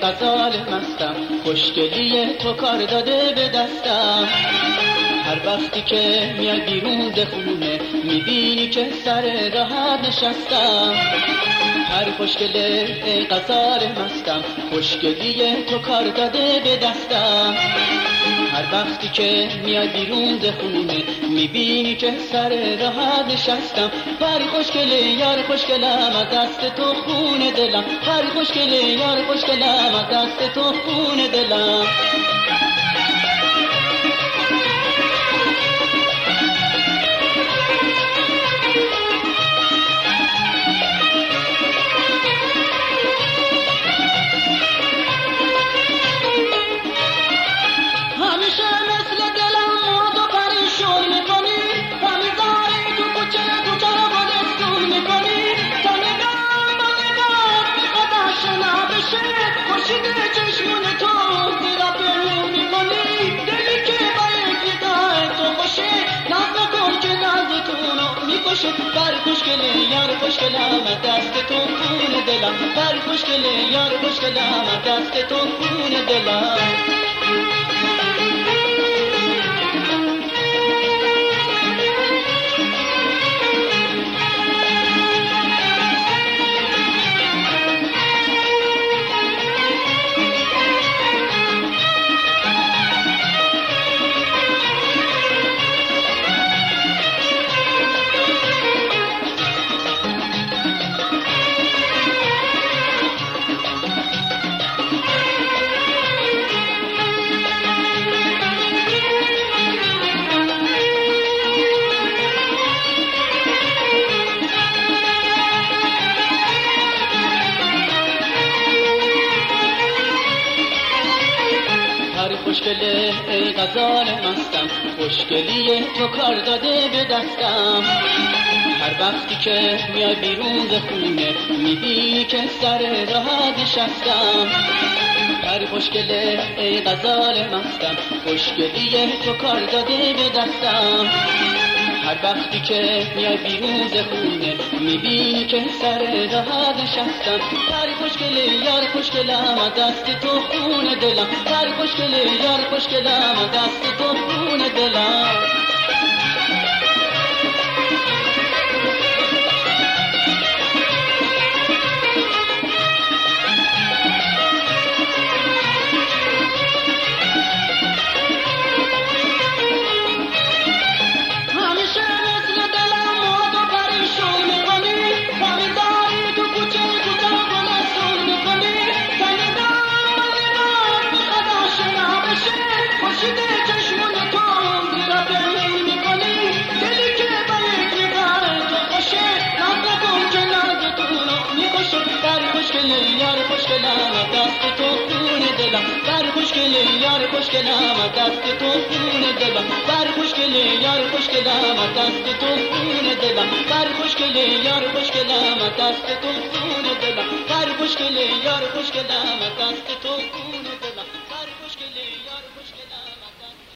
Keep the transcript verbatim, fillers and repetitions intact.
غزال مستم، خوشگلی تو کار داده به دستم. هر وقتی که میای بیرون ز خونه میبینی که سر راحت نشستم. هر خوشگله ای غزال مستم، خوشگلی تو کار داده به دستم. هر وقتی که میای بیرون ز خونه میبینی که سر راحت نشستم. هر خوشگله یار خوشگلم از دست تو خون دلم، هر خوشگله یار خوشگلم از دست تو خون دلم. بر خوشگله یار خوشگلم از دست تو خون دلم، بر خوشگله یار خوشگلم از دست تو خون دلم. خوشگله ای غزال مستم، خوشگلی تو کار داده به دستم. هر وقتی که میای بیرون ز خونه میبینی که سر راحت نشستم. هر خوشگله ای غزال مستم، خوشگلی تو کار داده به دستم. هر وقتی که میای بیرون ز خونه میبینی که سر راحت نشستم. هر خوشگله یار خوشگلم از دست تو خون دلم، هر خوشگله یار خوشگلم از دست تو خون دلم. یار خوشگلم از دست تو خون دلم، بر خوشگله یار خوشگلم از دست تو خون دلم، بر خوشگله یار خوشگلم از دست تو خون دلم، بر خوشگله یار خوشگلم از دست تو خون دلم، بر خوشگله یار خوشگلم از دست تو